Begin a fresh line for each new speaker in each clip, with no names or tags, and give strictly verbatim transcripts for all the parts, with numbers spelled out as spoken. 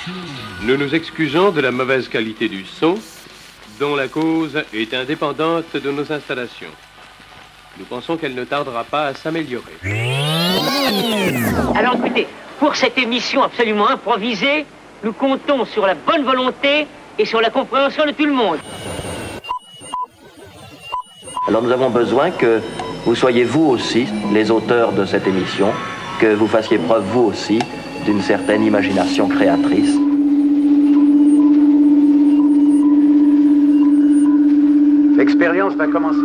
Nous nous excusons de la mauvaise qualité du son, dont la cause est indépendante de nos installations. Nous pensons qu'elle ne tardera pas à s'améliorer.
Alors écoutez, pour cette émission absolument improvisée, nous comptons sur la bonne volonté et sur la compréhension de tout le monde.
Alors nous avons besoin que vous soyez vous aussi les auteurs de cette émission, que vous fassiez preuve vous aussi d'une certaine imagination créatrice.
L'expérience va commencer.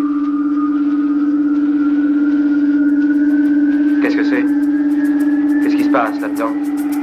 Qu'est-ce que c'est? Qu'est-ce qui se passe là-dedans?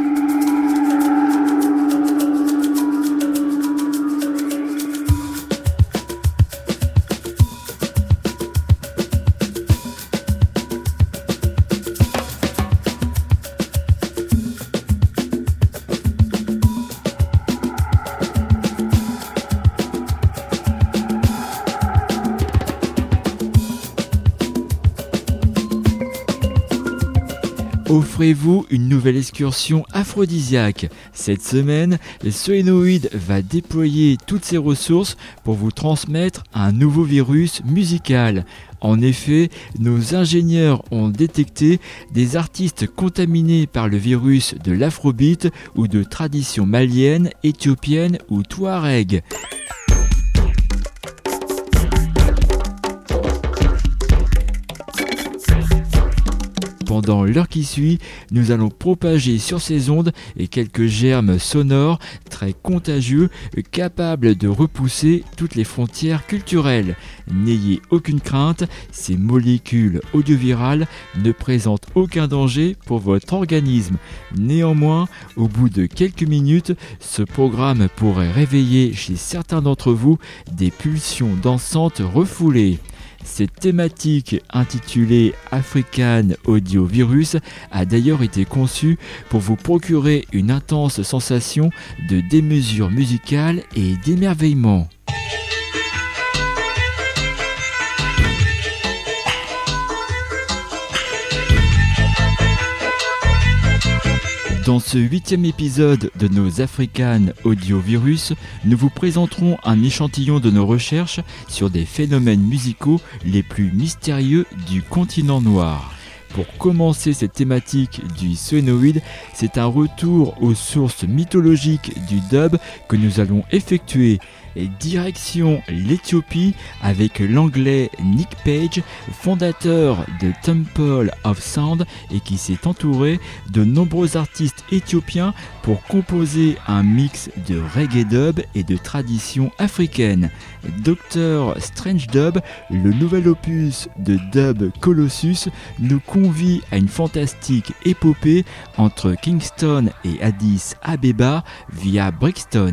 Offrez-vous une nouvelle excursion aphrodisiaque. Cette semaine, Soénoïde va déployer toutes ses ressources pour vous transmettre un nouveau virus musical. En effet, nos ingénieurs ont détecté des artistes contaminés par le virus de l'afrobeat ou de tradition malienne, éthiopienne ou touareg. Pendant l'heure qui suit, nous allons propager sur ces ondes et quelques germes sonores très contagieux, capables de repousser toutes les frontières culturelles. N'ayez aucune crainte, ces molécules audiovirales ne présentent aucun danger pour votre organisme. Néanmoins, au bout de quelques minutes, ce programme pourrait réveiller chez certains d'entre vous des pulsions dansantes refoulées. Cette thématique intitulée African Audio Virus a d'ailleurs été conçue pour vous procurer une intense sensation de démesure musicale et d'émerveillement. Dans ce huitième épisode de nos African Audio Virus, nous vous présenterons un échantillon de nos recherches sur des phénomènes musicaux les plus mystérieux du continent noir. Pour commencer cette thématique du soénoïde, c'est un retour aux sources mythologiques du dub que nous allons effectuer. Et direction l'Éthiopie avec l'anglais Nick Page, fondateur de Temple of Sound et qui s'est entouré de nombreux artistes éthiopiens pour composer un mix de reggae dub et de tradition africaine. docteur Strange Dub, le nouvel opus de Dub Colossus, nous convie à une fantastique épopée entre Kingston et Addis Abeba via Brixton.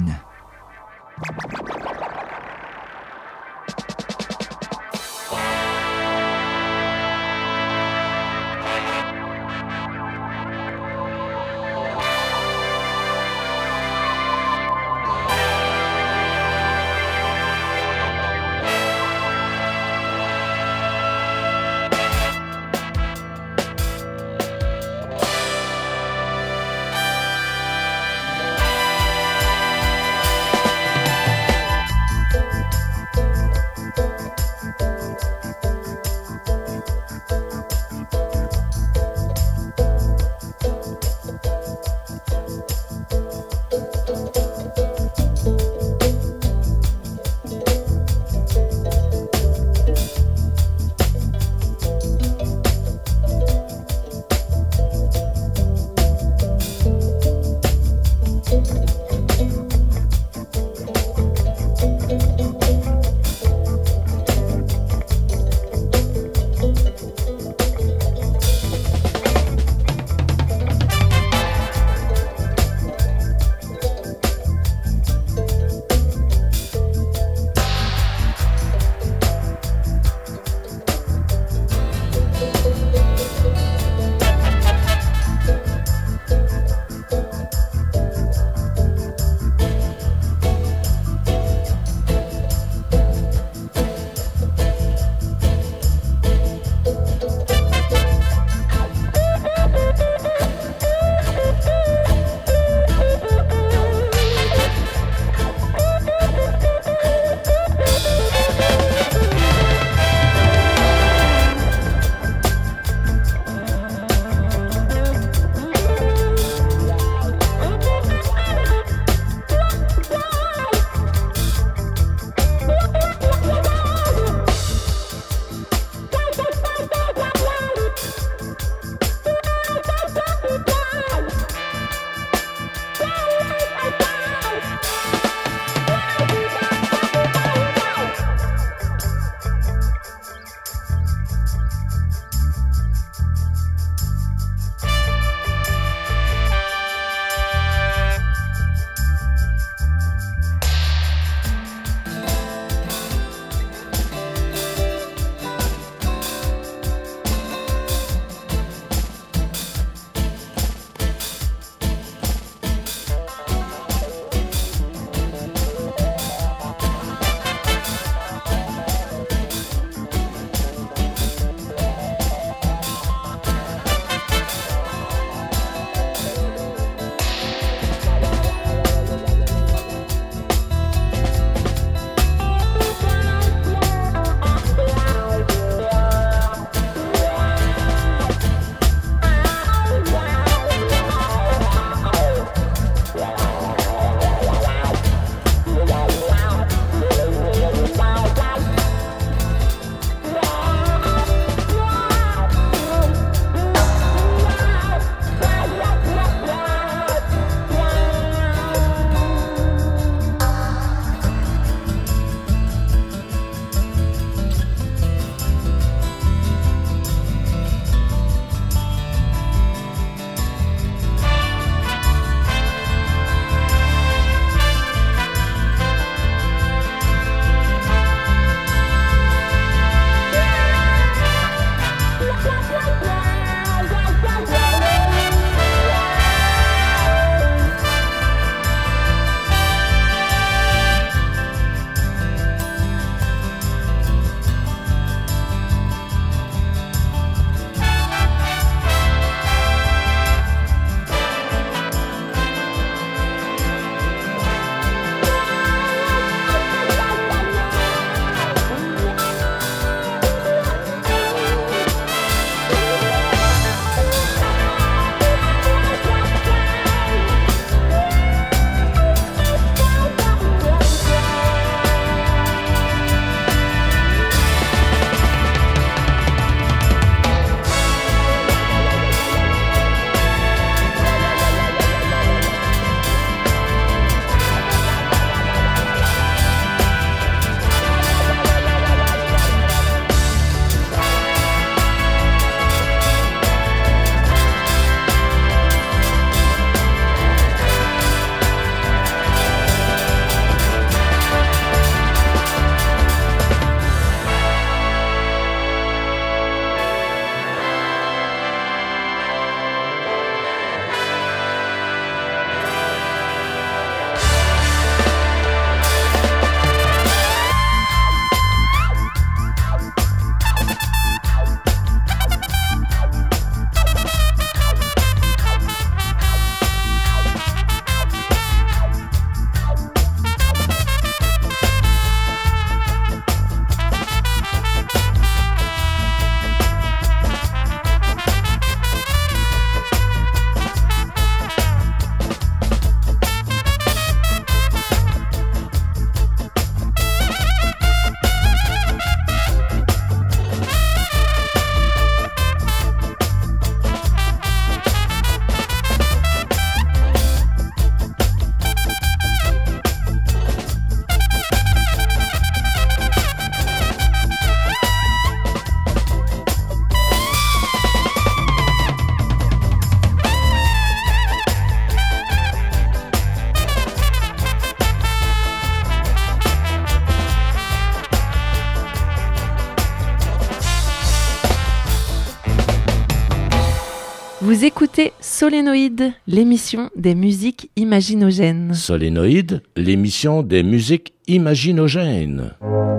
Vous écoutez Solénoïde, l'émission des musiques imaginogènes.
Solénoïde, l'émission des musiques imaginogènes.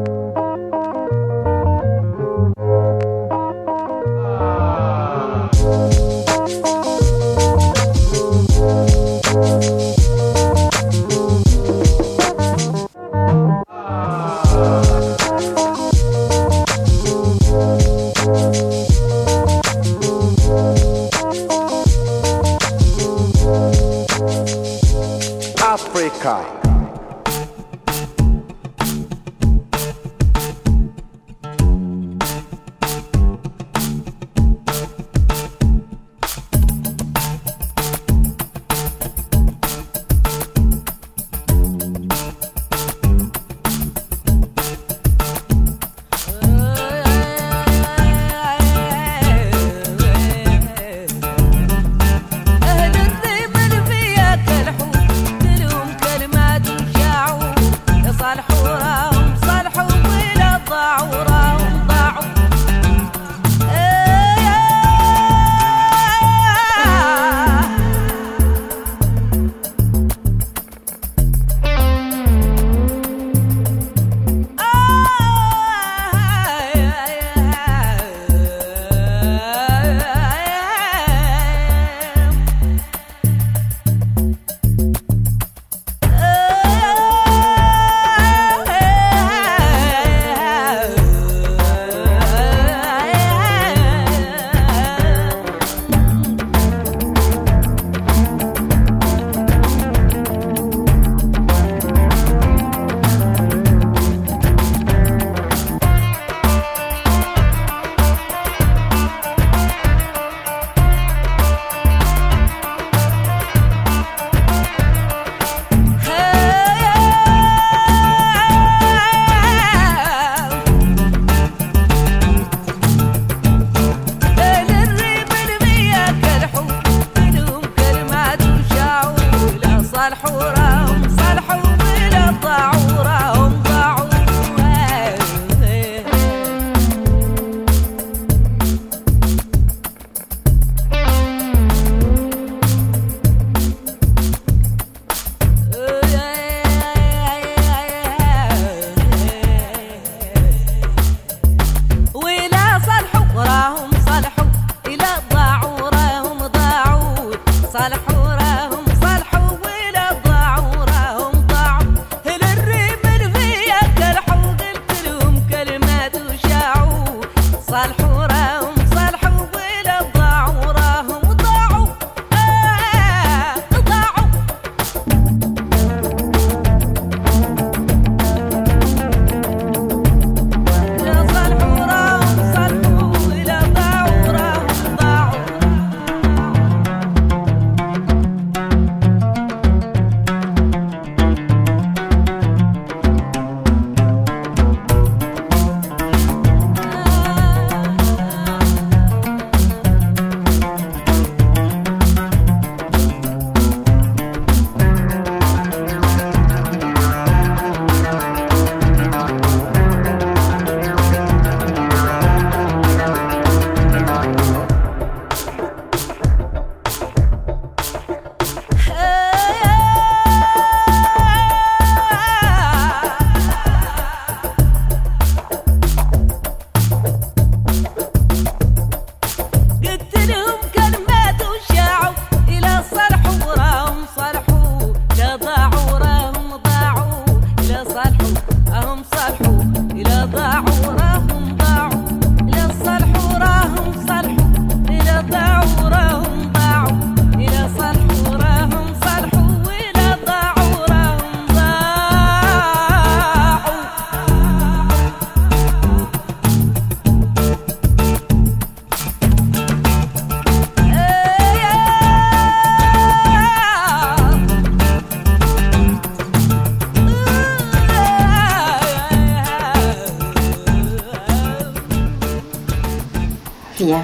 Viens.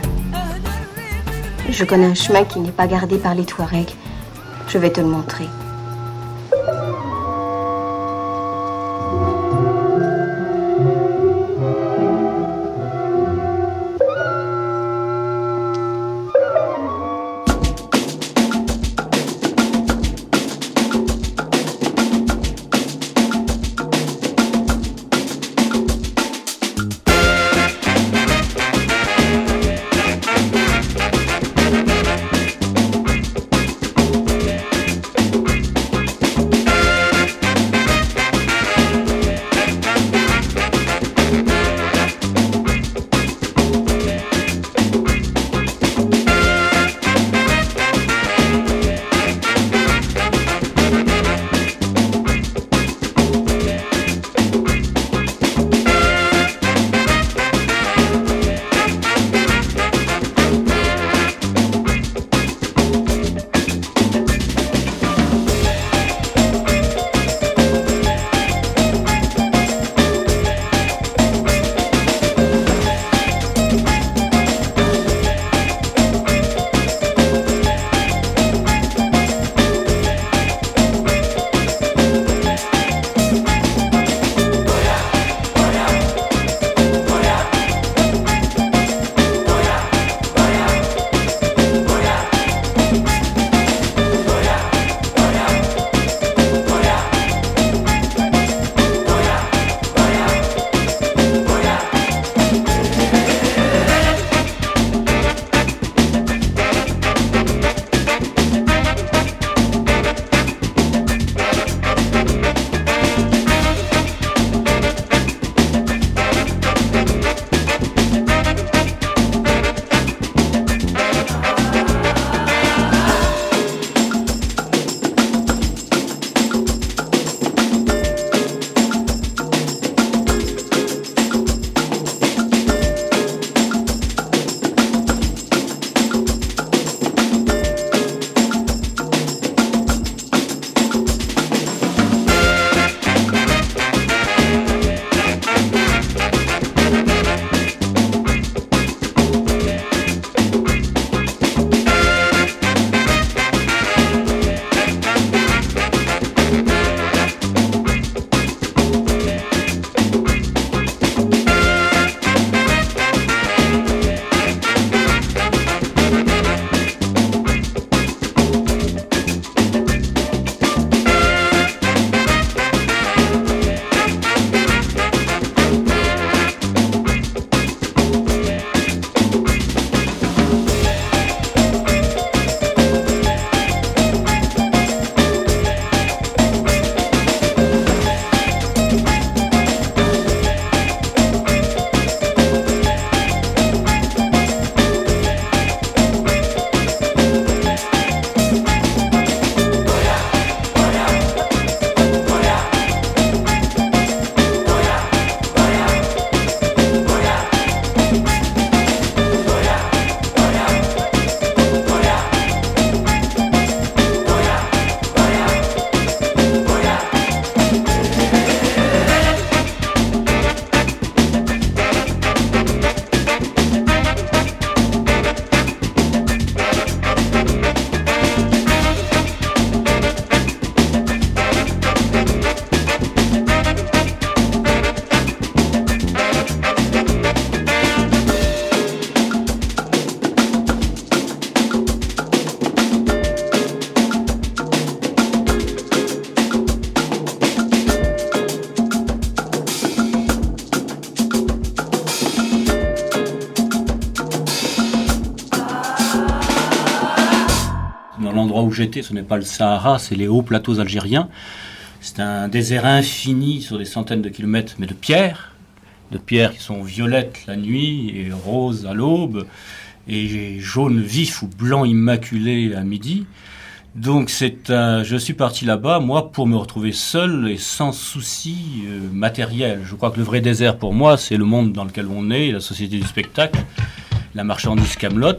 Je connais un chemin qui n'est pas gardé par les Touaregs. Je vais te le montrer.
où j'étais, ce n'est pas le Sahara, c'est les hauts plateaux algériens. C'est un désert infini sur des centaines de kilomètres, mais de pierres, de pierres qui sont violettes la nuit et roses à l'aube, et jaune vif ou blanc immaculé à midi. Donc c'est un, je suis parti là-bas, moi, pour me retrouver seul et sans souci euh, matériel. Je crois que le vrai désert pour moi, c'est le monde dans lequel on est, la société du spectacle, la marchandise Camelot.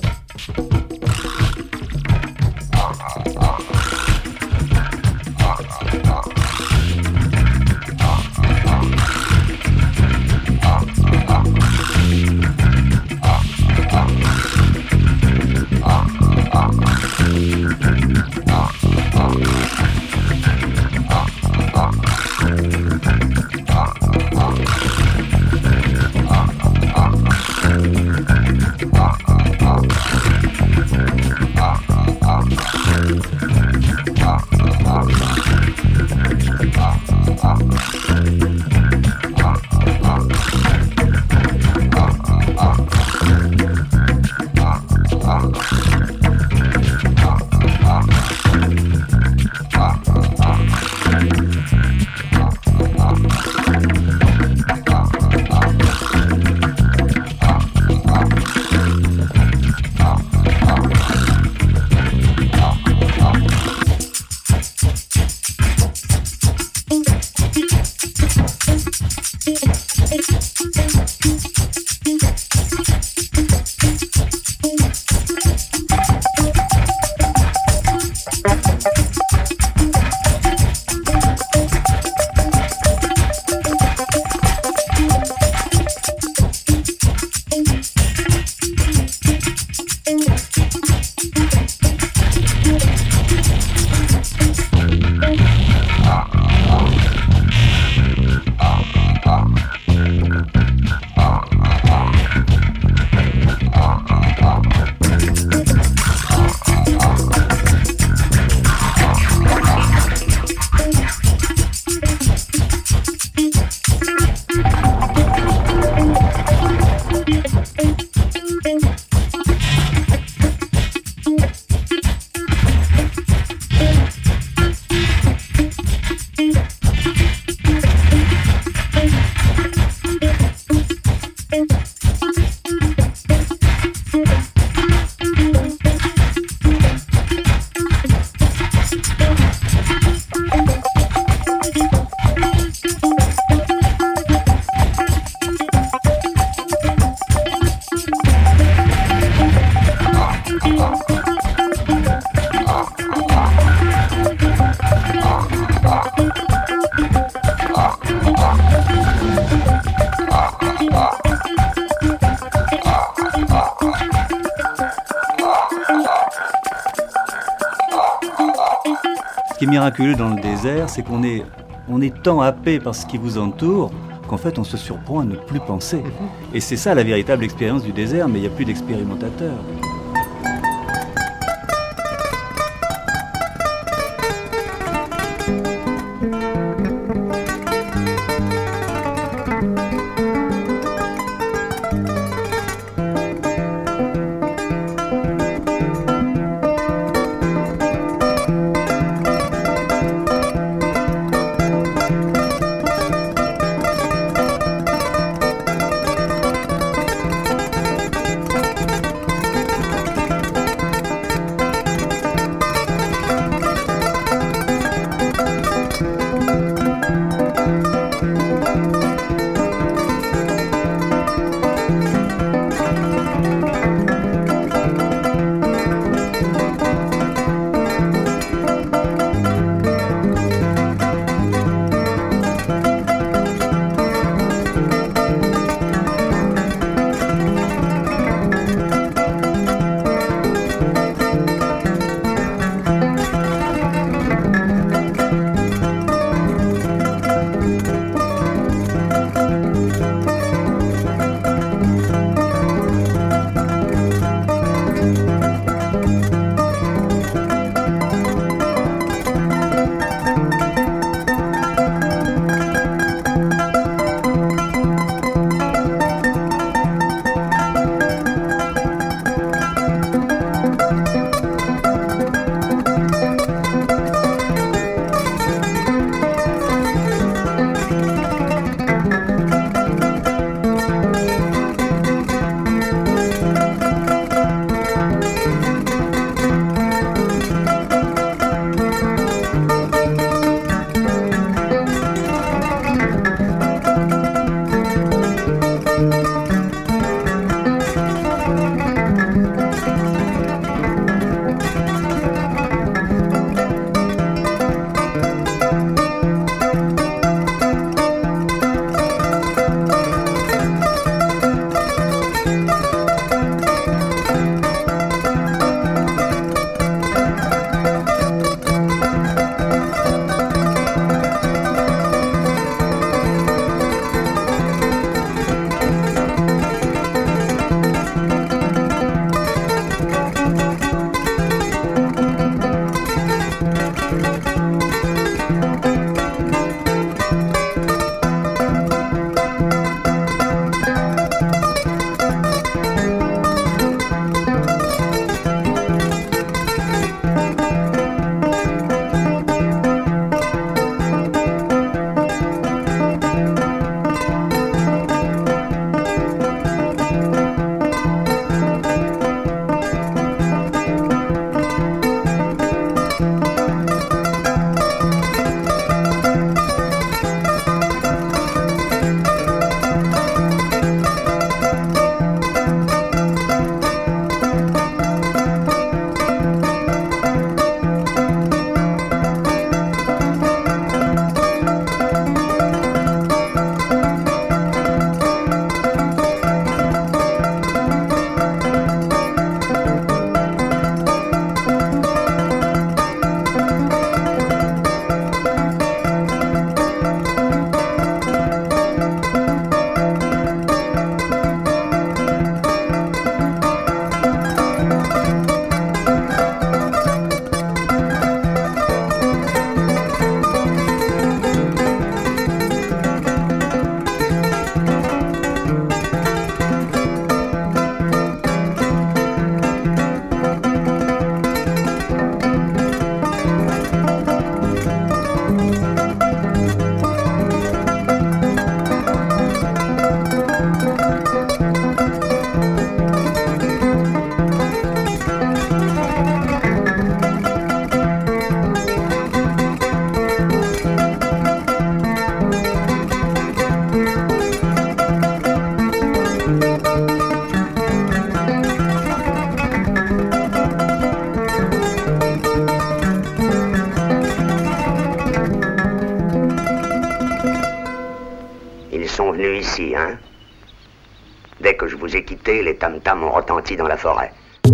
Ce qui est miraculeux dans le désert, c'est qu'on est, on est tant happé par ce qui vous entoure qu'en fait on se surprend à ne plus penser. Et c'est ça la véritable expérience du désert, mais il n'y a plus d'expérimentateurs.
venus ici, hein? Dès que je vous ai quitté, les tam-tams ont retenti dans la forêt.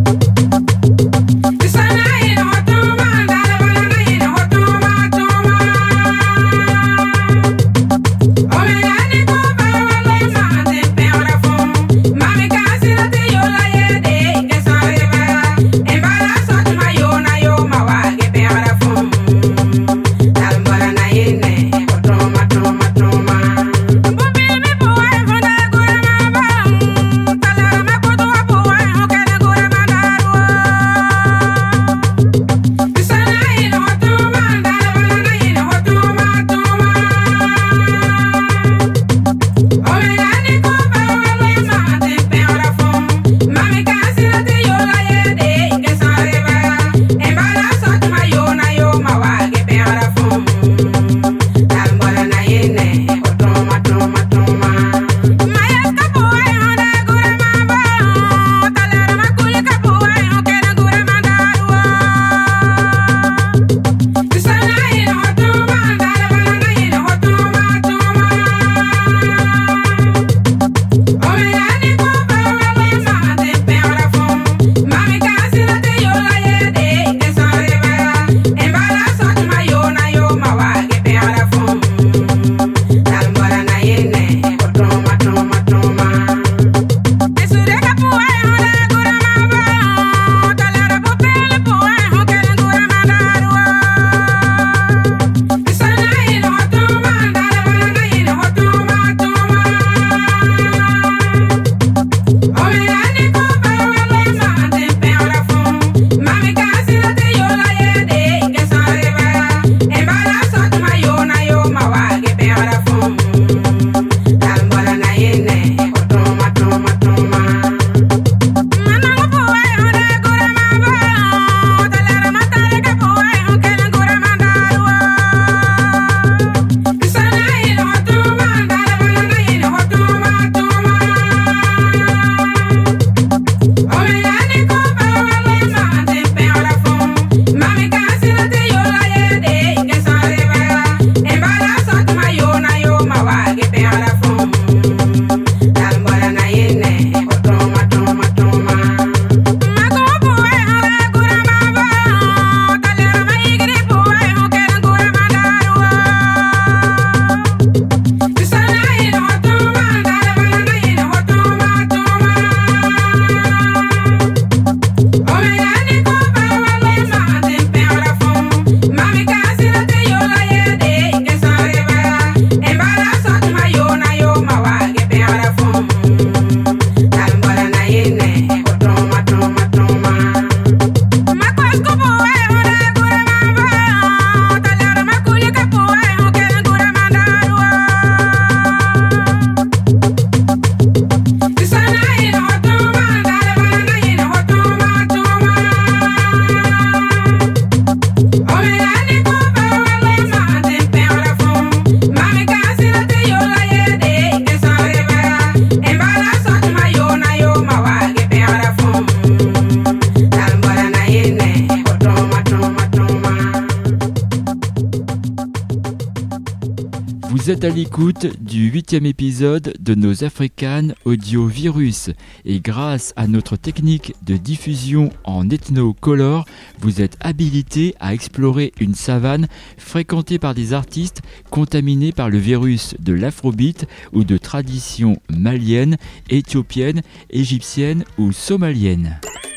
Vous êtes à l'écoute du huitième épisode de nos Africanes Audio Virus et grâce à notre technique de diffusion en ethnocolor, vous êtes habilité à explorer une savane fréquentée par des artistes contaminés par le virus de l'afrobeat ou de traditions maliennes, éthiopiennes, égyptiennes ou somaliennes.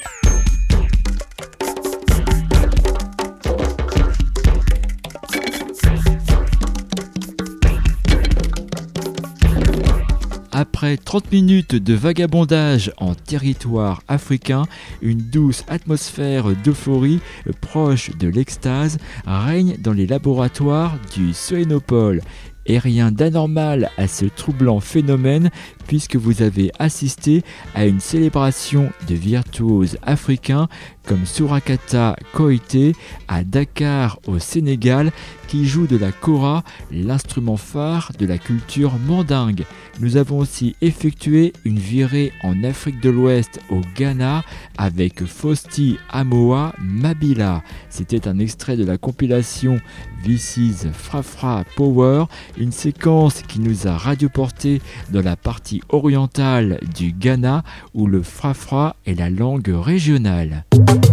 Après trente minutes de vagabondage en territoire africain, une douce atmosphère d'euphorie proche de l'extase règne dans les laboratoires du Sohénopole. Et rien d'anormal à ce troublant phénomène puisque vous avez assisté à une célébration de virtuoses africains comme Surakata Koité à Dakar au Sénégal, qui joue de la kora, l'instrument phare de la culture mandingue. Nous avons aussi effectué une virée en Afrique de l'Ouest au Ghana avec Fausti Amoa Mabila. C'était un extrait de la compilation This is Frafra Power, une séquence qui nous a radioporté dans la partie orientale du Ghana où le Frafra est la langue régionale.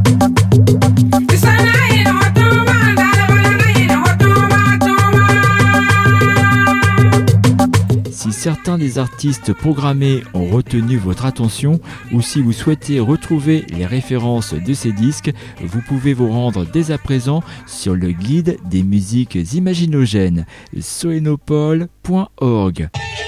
Si certains des artistes programmés ont retenu votre attention ou si vous souhaitez retrouver les références de ces disques, vous pouvez vous rendre dès à présent sur le guide des musiques imaginogènes soenopole point org.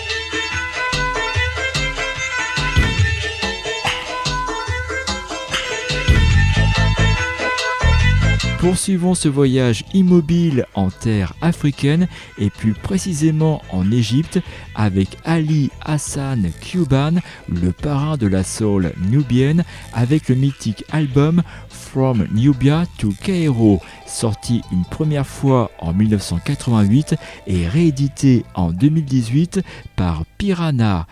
Poursuivons ce voyage immobile en terre africaine et plus précisément en Égypte avec Ali Hassan Cuban, le parrain de la soul nubienne, avec le mythique album From Nubia to Cairo, sorti une première fois en dix-neuf cent quatre-vingt-huit et réédité en deux mille dix-huit par Piranha.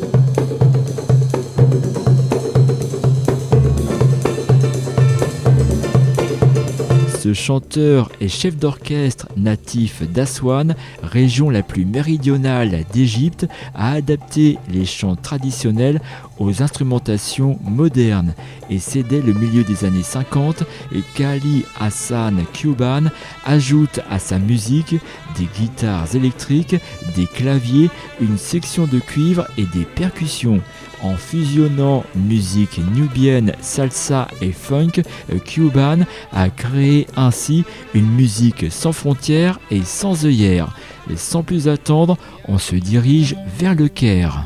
Ce chanteur et chef d'orchestre natif d'Aswan, région la plus méridionale d'Égypte, a adapté les chants traditionnels aux instrumentations modernes. Et c'est dès le milieu des années cinquante qu'Ali Hassan Cuban ajoute à sa musique des guitares électriques, des claviers, une section de cuivre et des percussions. En fusionnant musique nubienne, salsa et funk, Cuban a créé ainsi une musique sans frontières et sans œillères. Et sans plus attendre, on se dirige vers le Caire.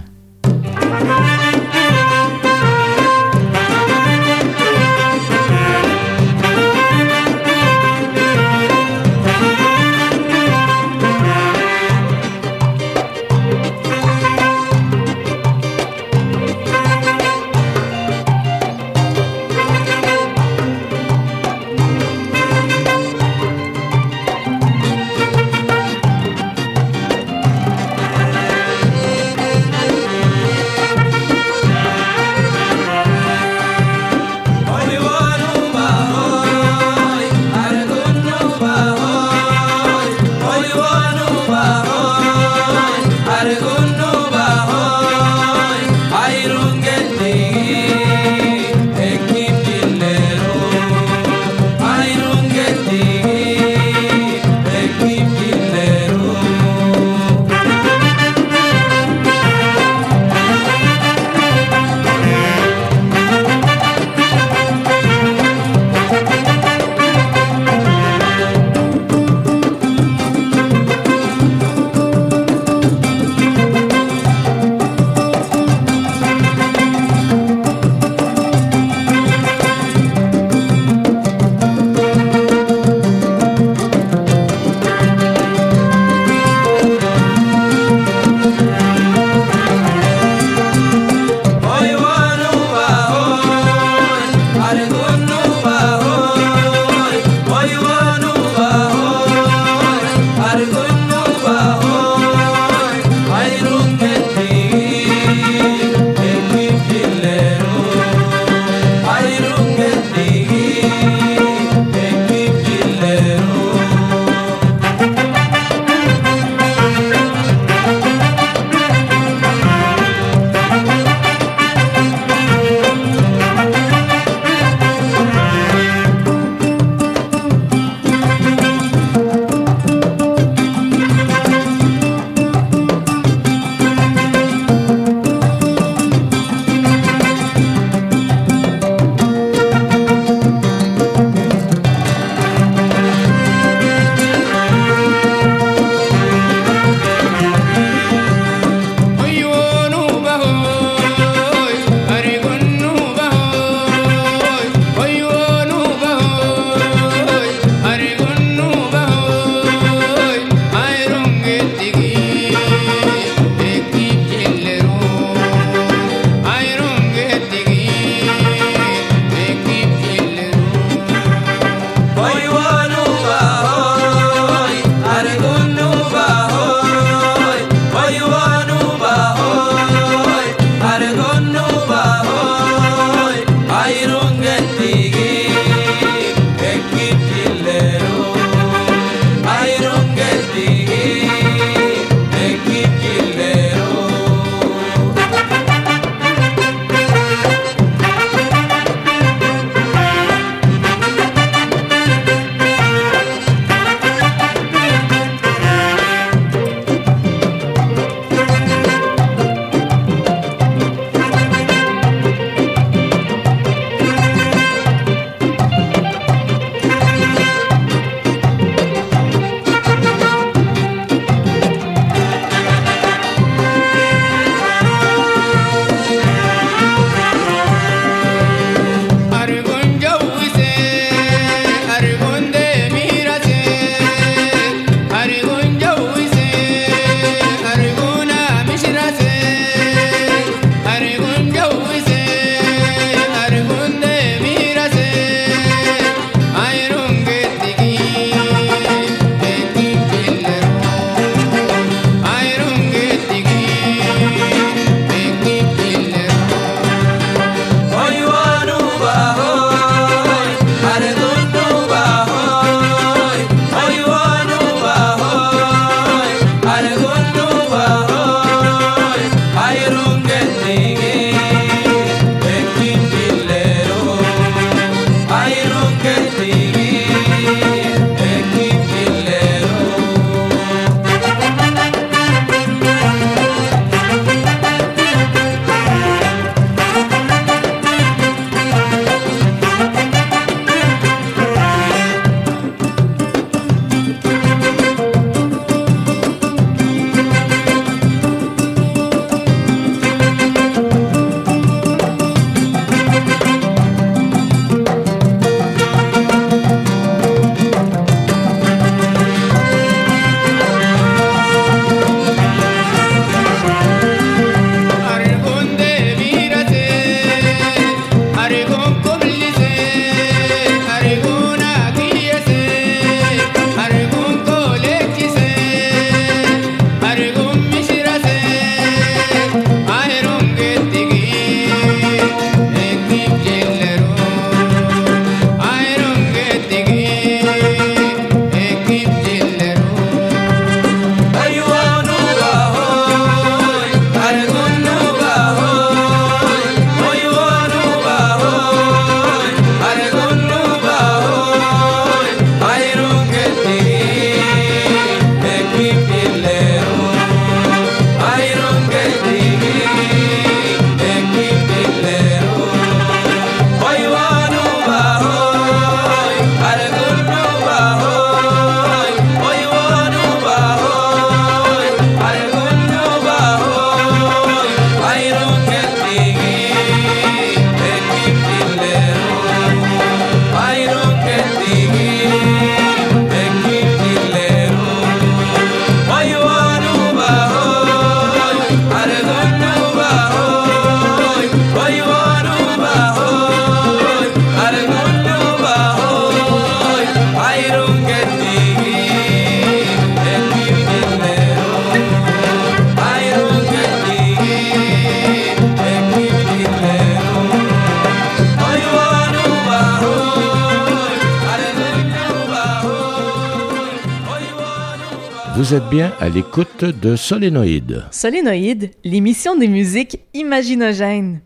Vous êtes bien à l'écoute de Solénoïde.
Solénoïde, l'émission des musiques imaginogènes.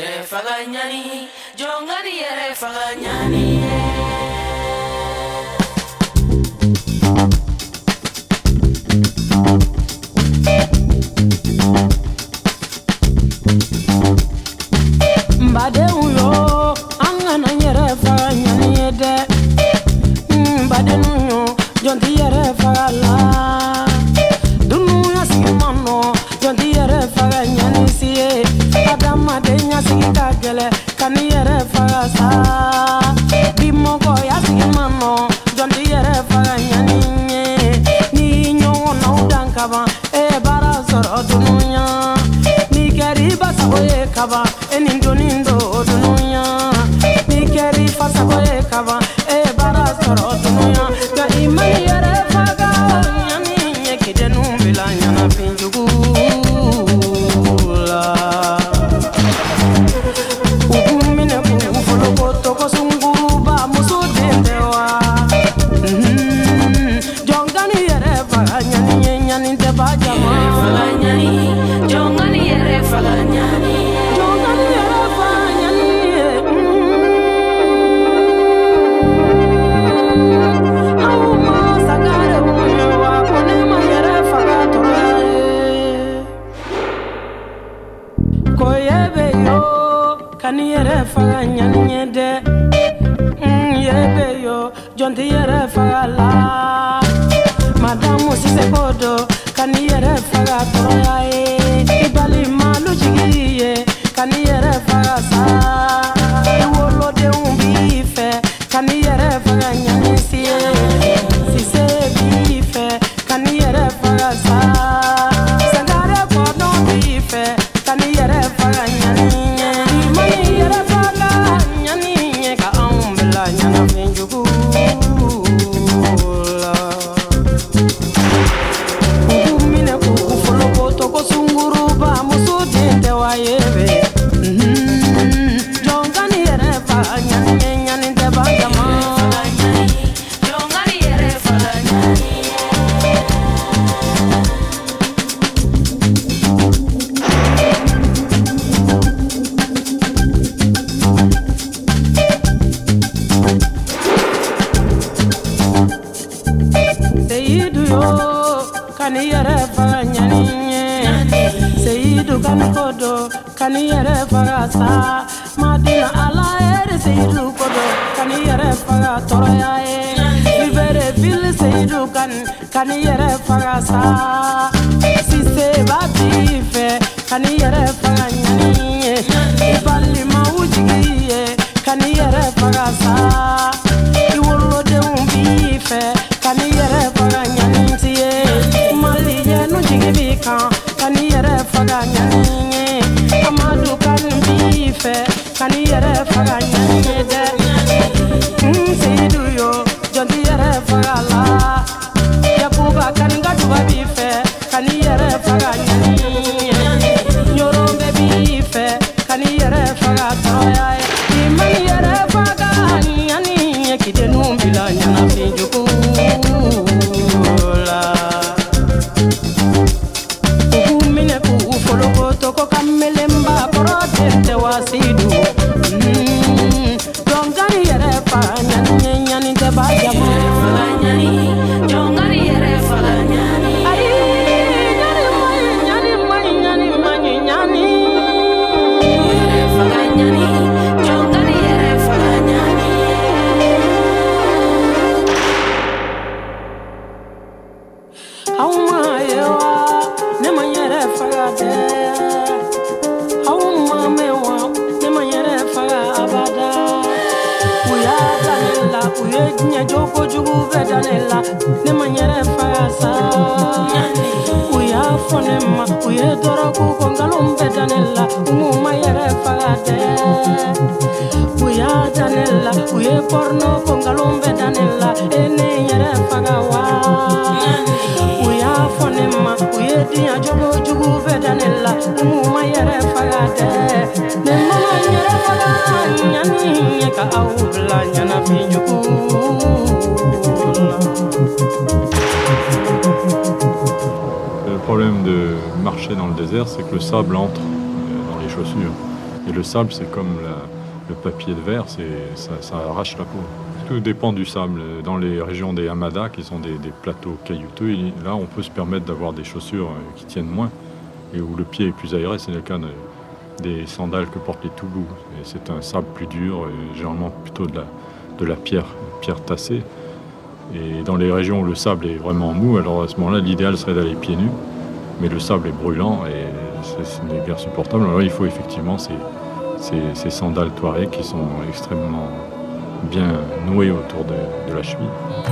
Badeuyo, angana yere faga nyani yede. Badeuyo, jonti yere faga la. Dunu ya simano, jonti yere faga nyani siye. Adama de nya sigi kagele, kani yere faga sa. Bimoko ya simano, jonti yere faga nyani nye. Ni nyongo na udankaba, e bara soro dununya. Ni keriba saboye kaba, e nindonindo dununya. Ni keri fasaboye kaba, e bara soro dununya. Ga imani yere faga, nyani nye kide numbila nyana pinjugu. Kani yere faga nyani nyede, yebe yo, jonti yere faga la. Madamu sise kodo, kani yere faga toya e. Ibali malu jigiye, kani yere faga sa. Iwolo de umbife, kani yere faga nyani siye. Sise bife, kani yere faga sa. Sagare kodo bife, kani yere faga nyani. Kani yere faga sa, madina ala ere seidu kodo. Kani yere faga toroya e, vivere ville seidu kan. Kani yere faga sa, sise bati fe. Kani yere faga nyani e, ibali maujigi e. Kani yere faga sa, iwolo de umbi fe. Kani yere faga nyani tiye, mali ye no jigi bika. Kani yere faga nyani e. Amadu kan bife, kani yere faga nyanye de. Seidu yo, jonti yere faga la. Yakuba kan gaduba bife, kani yere faga nyanye. Nyorombe bife, kani yere faga toya e. Imani yere faga nyanye kide numbila nyana pinjuku. Toko kamele mba korotete wasidu. Mm. Jongani yere faga nyani nyani te bajama. Jongani yere faga nyani. Ay nyani mai nyani mai nyani mai nyani. Yere faga nyani. Jongani yere faga nyani. Auma yewa ne ma yere faga de. Uye nya joko jugu vedanela, ne manyere fasa. Uya fonema, uye dora kuko ngalom vedanela, umu mayere fagade. Uya danela, uye porno kongalom vedanela, ene yere fagawa. Uya fonema, uye nya joko jugu vedanela, umu mayere fagade. Ne mama yere fagade, nyani ka aubla nyana pinjuku.
problème de marcher dans le désert, c'est que le sable entre dans les chaussures. Et le sable, c'est comme la, le papier de verre, c'est, ça, ça arrache la peau. Tout dépend du sable. Dans les régions des hamadas, qui sont des, des plateaux caillouteux, là, on peut se permettre d'avoir des chaussures qui tiennent moins et où le pied est plus aéré. C'est le cas de, des sandales que portent les Toubous. Et c'est un sable plus dur, et généralement plutôt de la, de la pierre, pierre tassée. Et dans les régions où le sable est vraiment mou, alors à ce moment-là, l'idéal serait d'aller pieds nus. Mais le sable est brûlant et c'est, c'est une guerre supportable. Alors il faut effectivement ces, ces, ces sandales Touareg qui sont extrêmement bien nouées autour de, de la cheville.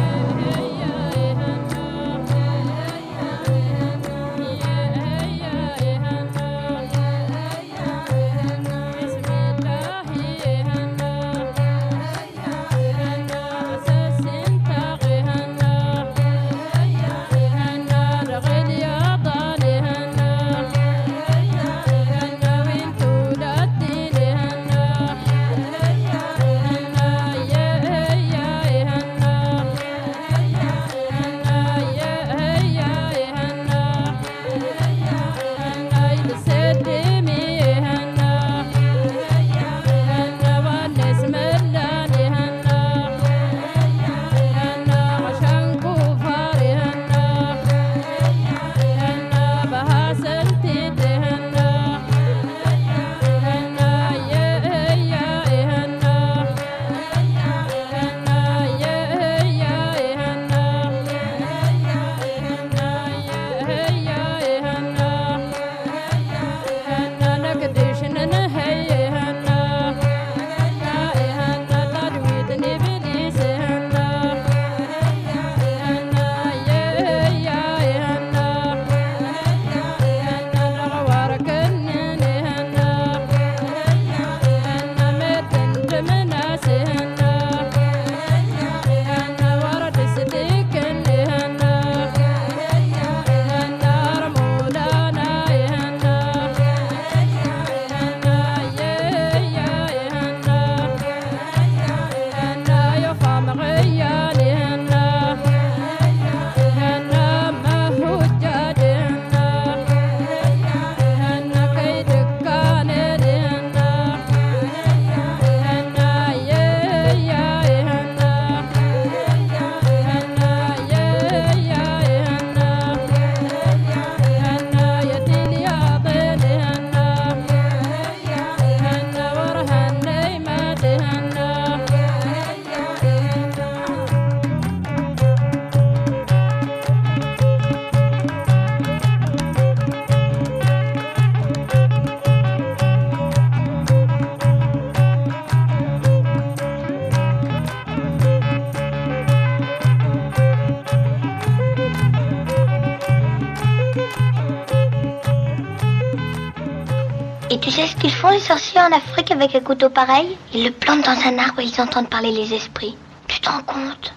Et tu sais ce qu'ils font les sorciers en Afrique avec un couteau pareil? Ils le plantent dans un arbre et ils entendent parler les esprits. Tu te rends compte?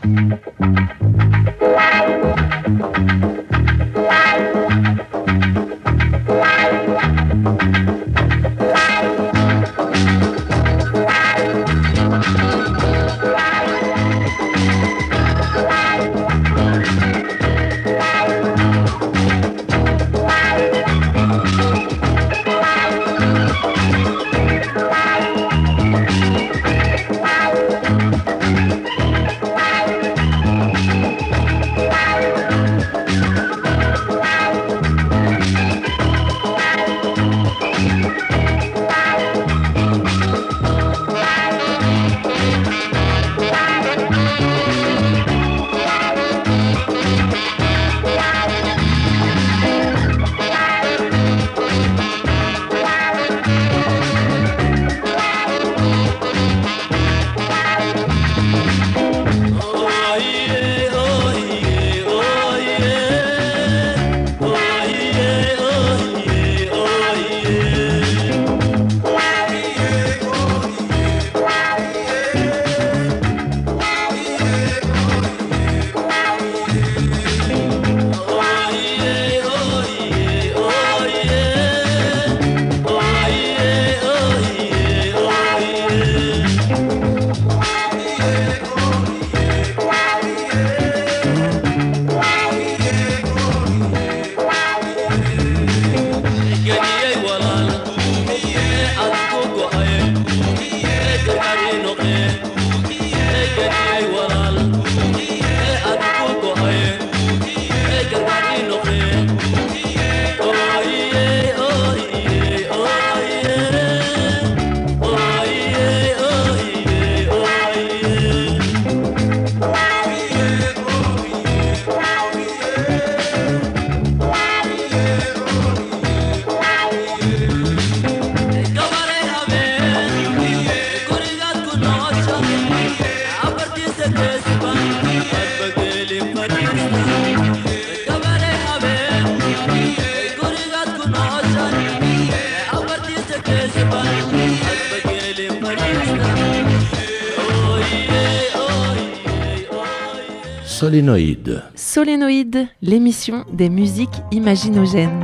Solénoïde.
Solénoïde, l'émission des musiques imaginogènes.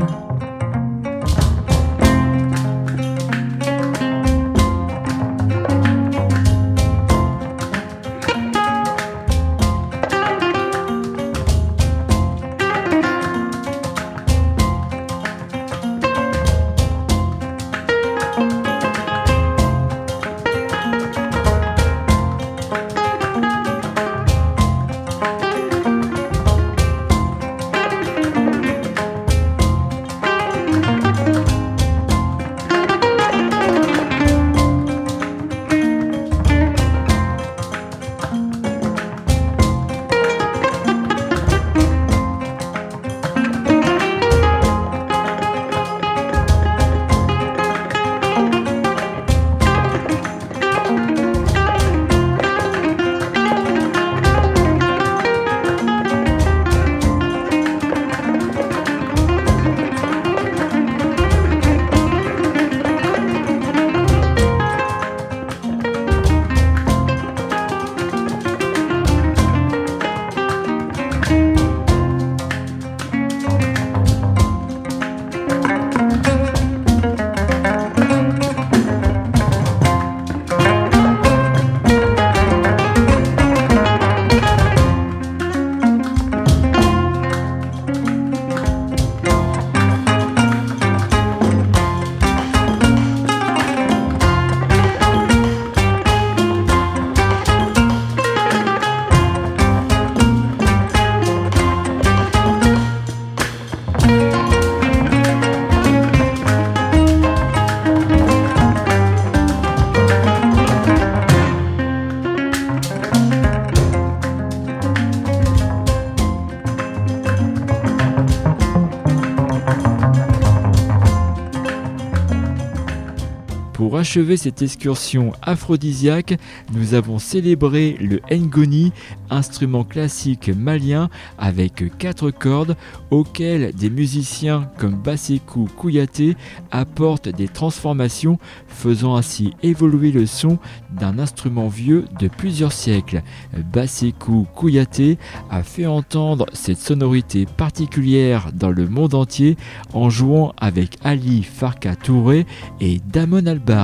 Pour achever cette excursion aphrodisiaque, nous avons célébré le ngoni, instrument classique malien avec quatre cordes auquel des musiciens comme Bassekou Kouyaté apportent des transformations, faisant ainsi évoluer le son d'un instrument vieux de plusieurs siècles. Bassekou Kouyaté a fait entendre cette sonorité particulière dans le monde entier en jouant avec Ali Farka Touré et Damon Albarn.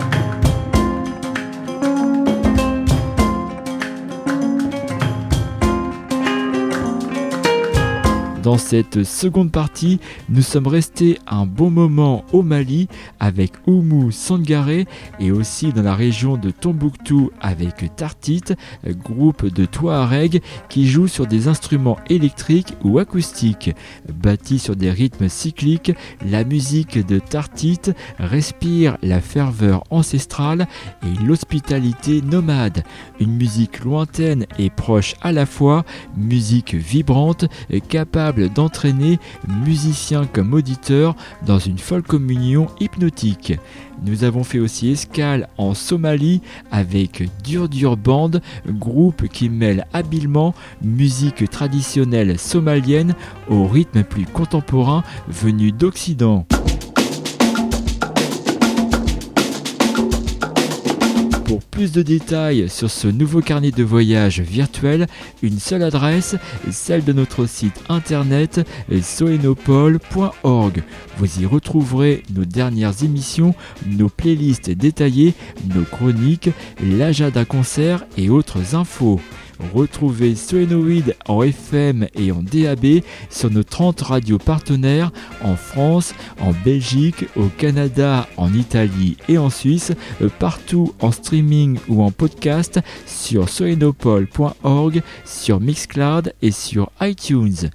Dans cette seconde partie, nous sommes restés un bon moment au Mali avec Oumou Sangaré et aussi dans la région de Tombouctou avec Tartit, groupe de Touareg qui joue sur des instruments électriques ou acoustiques. Bâti sur des rythmes cycliques, la musique de Tartit respire la ferveur ancestrale et l'hospitalité nomade. Une musique lointaine et proche à la fois, musique vibrante, capable d'entraîner musiciens comme auditeurs dans une folle communion hypnotique. Nous avons fait aussi escale en Somalie avec Dur Dur Band, groupe qui mêle habilement musique traditionnelle somalienne au rythme plus contemporain venu d'Occident. Pour plus de détails sur ce nouveau carnet de voyage virtuel, une seule adresse, celle de notre site internet solenopole point org. Vous y retrouverez nos dernières émissions, nos playlists détaillées, nos chroniques, l'agenda concert et autres infos. Retrouvez Solénoïde en F M et en D A B sur nos trente radios partenaires en France, en Belgique, au Canada, en Italie et en Suisse, partout en streaming ou en podcast sur solenopole point org, sur Mixcloud et sur iTunes.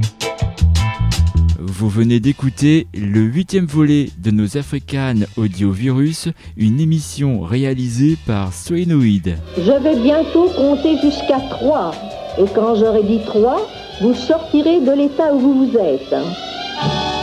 Vous venez d'écouter le huitième volet de nos African Audio Virus, une émission réalisée par Solénoïde.
Je vais bientôt compter jusqu'à trois, et quand j'aurai dit trois, vous sortirez de l'état où vous vous êtes.